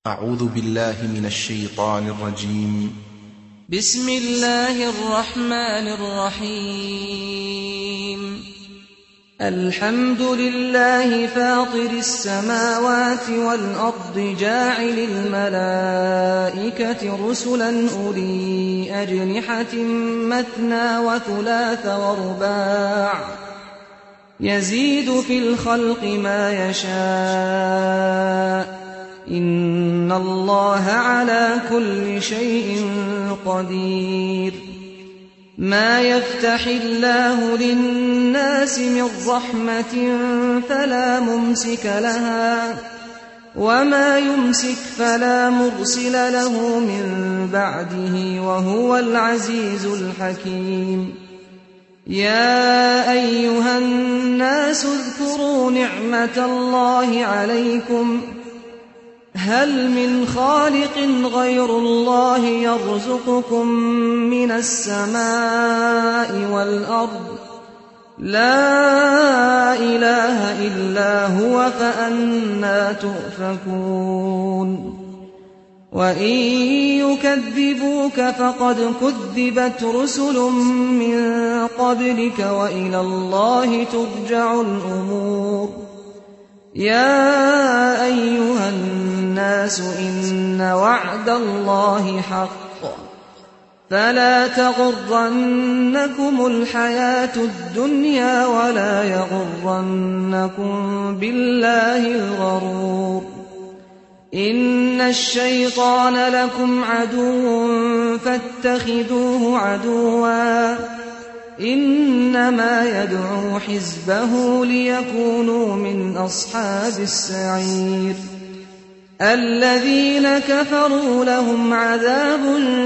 أعوذ بالله من الشيطان الرجيم. بسم الله الرحمن الرحيم. الحمد لله فاطر السماوات والأرض جاعل الملائكة رسلا أولي أجنحة مثنى وثلاث ورباع يزيد في الخلق ما يشاء إن الله على كل شيء قدير. ما يفتح الله للناس من رحمة فلا ممسك لها وما يمسك فلا مرسل له من بعده وهو العزيز الحكيم. يا أيها الناس اذكروا نعمة الله عليكم هل من خالق غير الله يرزقكم من السماء والأرض لا إله إلا هو فأنى تؤفكون. وإن يكذبوك فقد كذبت رسل من قبلك وإلى الله ترجع الأمور. يا أيها الناس إن وعد الله حق فلا تغرنكم الحياة الدنيا ولا يغرنكم بالله الغرور. إن الشيطان لكم عدو فاتخذوه عدوا إنما يدعو حزبه ليكونوا من أصحاب السعير. الذين كفروا لهم عذاب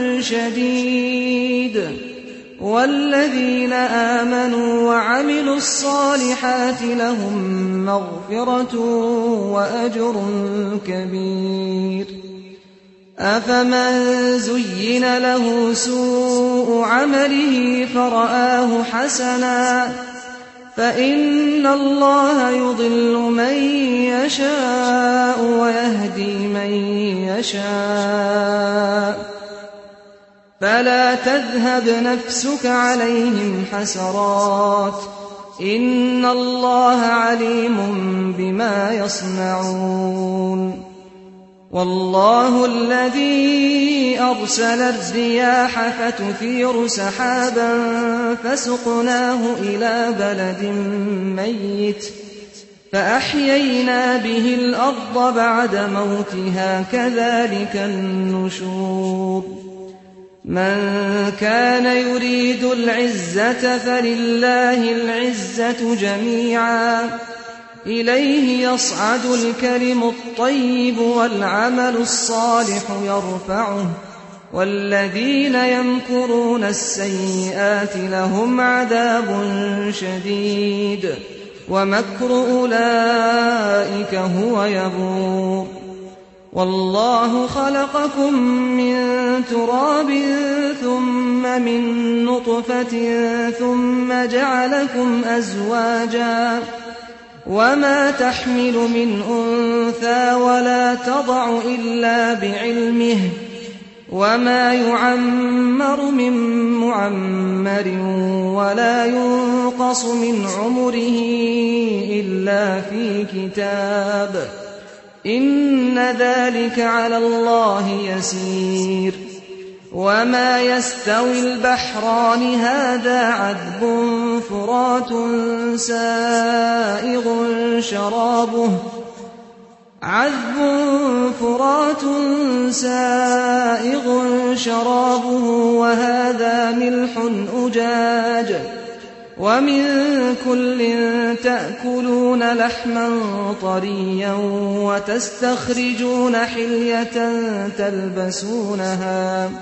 شديد والذين آمنوا وعملوا الصالحات لهم مغفرة وأجر كبير. أفمن زين له سوء عمله فرآه حسنا فإن الله يضل من يشاء ويهدي من يشاء فلا تذهب نفسك عليهم حسرات إن الله عليم بما يصنعون. والله الذي أرسل الرياح فتثير سحابا فسقناه إلى بلد ميت فأحيينا به الأرض بعد موتها كذلك النشور. من كان يريد العزة فلله العزة جميعا إليه يصعد الكلم الطيب والعمل الصالح يرفعه والذين يمكرون السيئات لهم عذاب شديد ومكر أولئك هو يبور. والله خلقكم من تراب ثم من نطفة ثم جعلكم أزواجا وما تحمل من أنثى ولا تضع إلا بعلمه وما يعمر من معمر ولا ينقص من عمره إلا في كتاب إن ذلك على الله يسير. وما يستوي البحران هذا عذب فرات سائغ شرابه وهذا ملح أجاج ومن كل تأكلون لحما طريا وتستخرجون حلية تلبسونها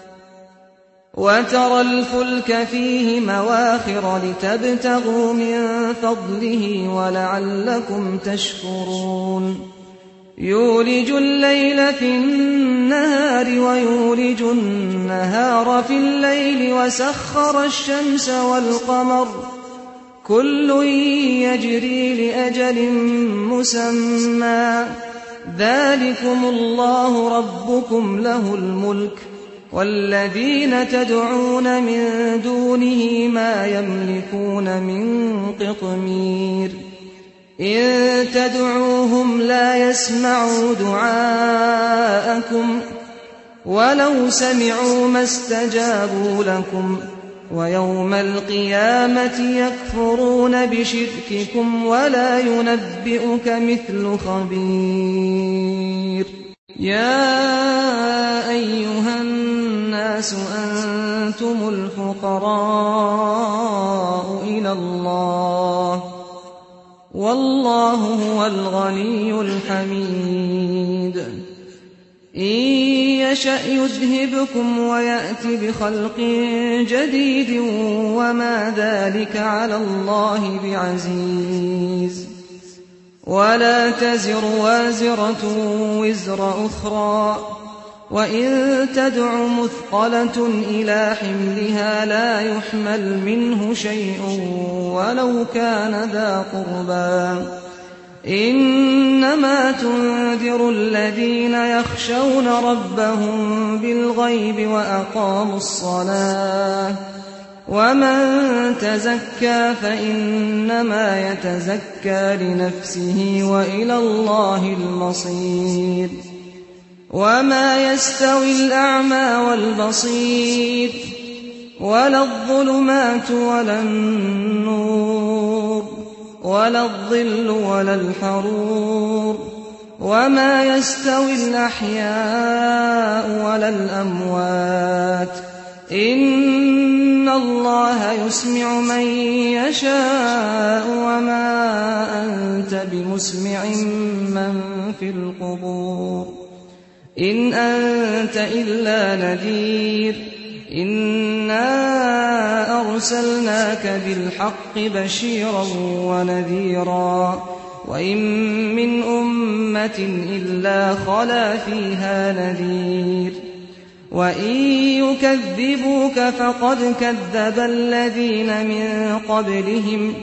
وترى الفلك فيه مواخر لتبتغوا من فضله ولعلكم تشكرون. يولج الليل في النهار ويولج النهار في الليل وسخر الشمس والقمر كل يجري لأجل مسمى ذلكم الله ربكم له الملك والذين تدعون من دونه ما يملكون من قطمير إن تدعوهم لا يسمعوا دعاءكم ولو سمعوا ما استجابوا لكم ويوم القيامة يكفرون بشرككم ولا ينبئك مثل خبير يا أيها الناس أنتم الفقراء إلى الله والله هو الغني الحميد إن يشأ يذهبكم ويأت بخلق جديد وما ذلك على الله بعزيز ولا تزر وازرة وزر أخرى وإن تدع مثقلة إلى حملها لا يحمل منه شيء ولو كان ذا قربى إنما تنذر الذين يخشون ربهم بالغيب وأقاموا الصلاة ومن تزكى فإنما يتزكى لنفسه وإلى الله المصير وما يستوي الأعمى والبصير ولا الظلمات ولا النور ولا الظل ولا الحرور وما يستوي الأحياء ولا الأموات إن الله يسمع من يشاء وما أنت بمسمع من في القبور إن أنت إلا نذير إنا أرسلناك بالحق بشيرا ونذيرا وإن من أمة إلا خلا فيها نذير وإن يكذبوك فقد كذب الذين من قبلهم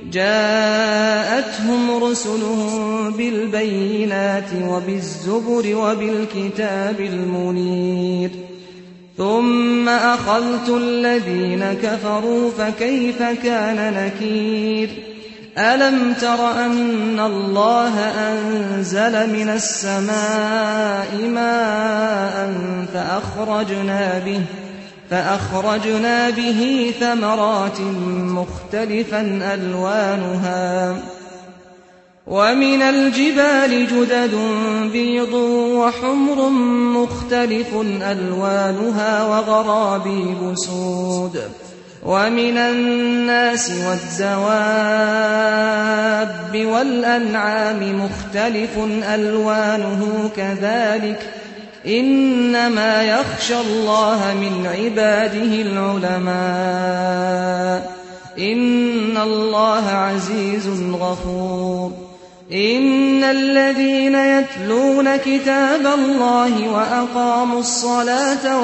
جاءتهم رسلهم بالبينات وبالزبر وبالكتاب المنير ثم أخذت الذين كفروا فكيف كان نكير ألم تر أن الله أنزل من السماء ماء فأخرجنا به ثمرات مختلفا ألوانها ومن الجبال جدد بيض وحمر مختلف ألوانها وغرابيب سود ومن الناس والدواب والأنعام مختلف ألوانه كذلك إنما يخشى الله من عباده العلماء إن الله عزيز غفور إن الذين يتلون كتاب الله وأقاموا الصلاة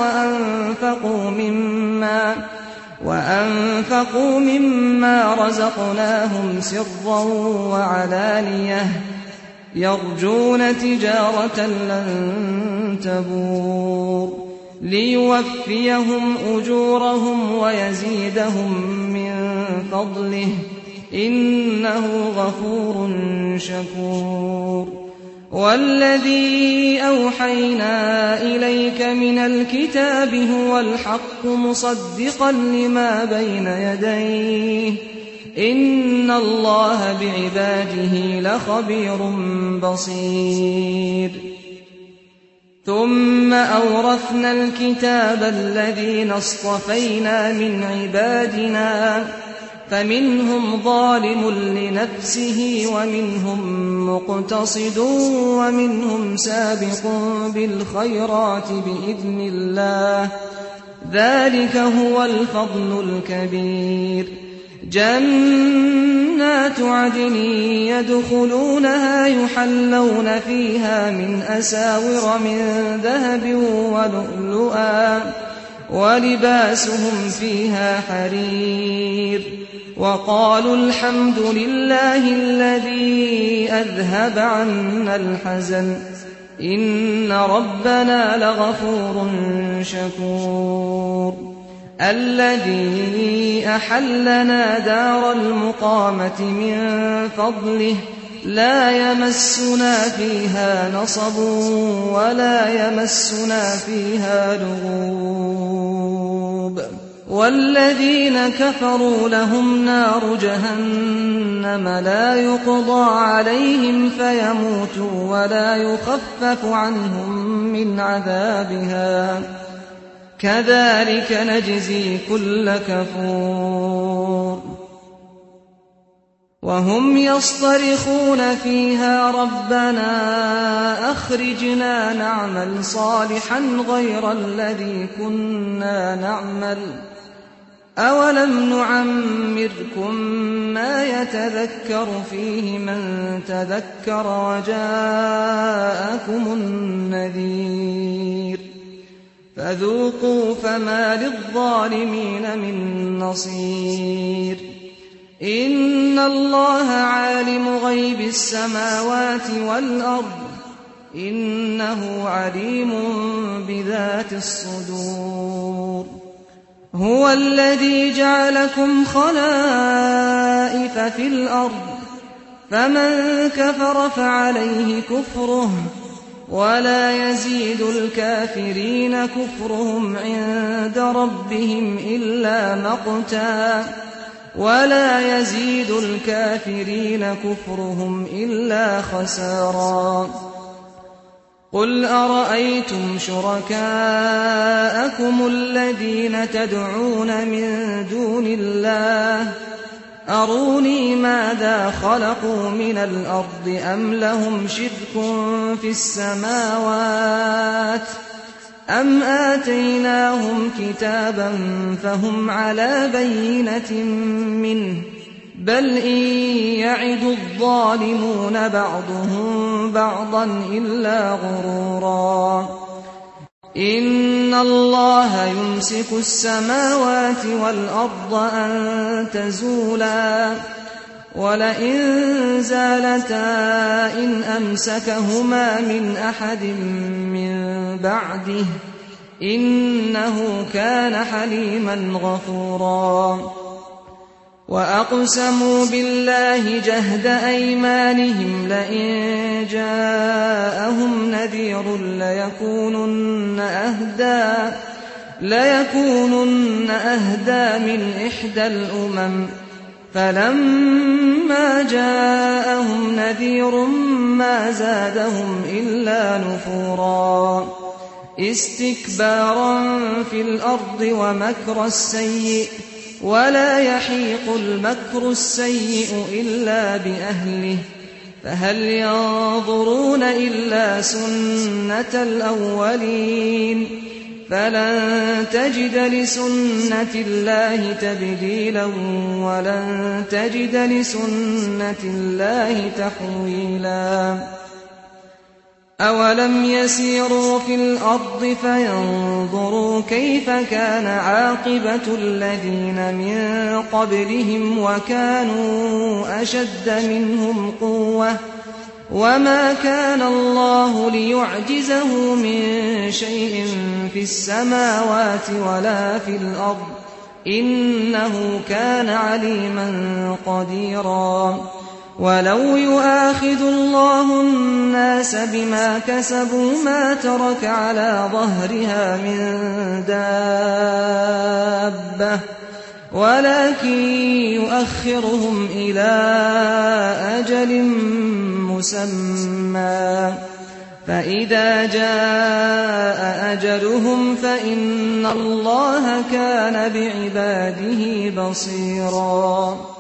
وأنفقوا مما رزقناهم سرا وعلانية يرجون تجارة لن تبور ليوفيهم أجورهم ويزيدهم من فضله إنه غفور شكور والذي أوحينا إليك من الكتاب هو الحق مصدقا لما بين يديه إن الله بعباده لخبير بصير ثم أورثنا الكتاب الذين اصطفينا من عبادنا فمنهم ظالم لنفسه ومنهم مقتصد ومنهم سابق بالخيرات بإذن الله ذلك هو الفضل الكبير جنات عدن يدخلونها يحلون فيها من أساور من ذهب ولؤلؤا ولباسهم فيها حرير وقالوا الحمد لله الذي أذهب عنا الحزن إن ربنا لغفور شكور الذي أحلنا دار المقامة من فضله لا يمسنا فيها نصب ولا يمسنا فيها لغوب والذين كفروا لهم نار جهنم لا يقضى عليهم فيموتوا ولا يخفف عنهم من عذابها كذلك نجزي كل كفور وهم يصطرخون فيها ربنا أخرجنا نعمل صالحا غير الذي كنا نعمل أولم نعمركم ما يتذكر فيه من تذكر وجاءكم النذير فذوقوا فما للظالمين من نصير إن الله عالم غيب السماوات والأرض إنه عليم بذات الصدور هو الذي جعلكم خلائف في الأرض فمن كفر فعليه كفره ولا يزيد الكافرين كفرهم عند ربهم إلا مقتا ولا يزيد الكافرين كفرهم إلا خسارا قل أرأيتم شركاءكم الذين تدعون من دون الله أروني ماذا خلقوا من الأرض أم لهم شرك في السماوات أم آتيناهم كتابا فهم على بينة منه بل إن يعد الظالمون بعضهم بعضا إلا غرورا إن الله يمسك السماوات والأرض أن تزولا ولئن زالتا إن أمسكهما من أحد من بعده إنه كان حليما غفورا وأقسموا بالله جهد أيمانهم لئن جاءهم نذير ليكونن أهدى من إحدى الأمم فلما جاءهم نذير ما زادهم إلا نفورا استكبارا في الأرض ومكر السيء ولا يحيق المكر السيء إلا بأهله فهل ينظرون إلا سنة الأولين فلن تجد لسنة الله تبديلا ولن تجد لسنة الله تحويلا أولم يسيروا في الأرض فينظروا كيف كان عاقبة الذين من قبلهم وكانوا أشد منهم قوة وما كان الله ليعجزه من شيء في السماوات ولا في الأرض إنه كان عليما قديرا ولو يؤاخذ الله الناس بما كسبوا ما ترك على ظهرها من دابة ولكن يؤخرهم إلى أجل مسمى فإذا جاء أجلهم فإن الله كان بعباده بصيرا